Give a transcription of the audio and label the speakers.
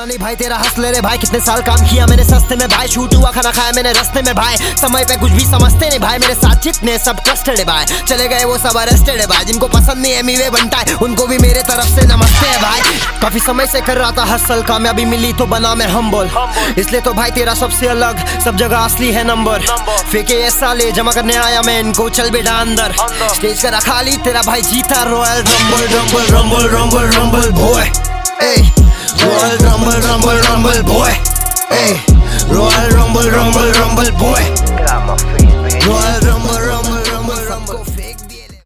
Speaker 1: पता नहीं भाई तेरा हंस ले रे भाई, कितने साल काम किया मैंने सस्ते में भाई, शूट हुआ खाना खाया मैंने रस्ते में भाई, समय पे कुछ भी समझते नहीं भाई, मेरे साथ जितने सब ट्रस्टेड है भाई, चले गए वो सब अरेस्टेड है भाई, जिनको पसंद नहीं है मीवे बनता है उनको भी मेरे तरफ से नमस्ते है भाई। काफी समय से कर रहा था हसल, कामयाबी मिली तो बना मैं हम्बल, इसलिए तो भाई तेरा सबसे अलग, सब जगह असली है नंबर, फेंके ये साले जमा करने आया मैं इनको, चल बेटा अंदर, स्टेज करा खाली तेरा भाई जीता royal rumble rumble rumble rumble rumble boy, Royal Rumble Rumble Rumble boy, hey, Royal Rumble Rumble Rumble boy.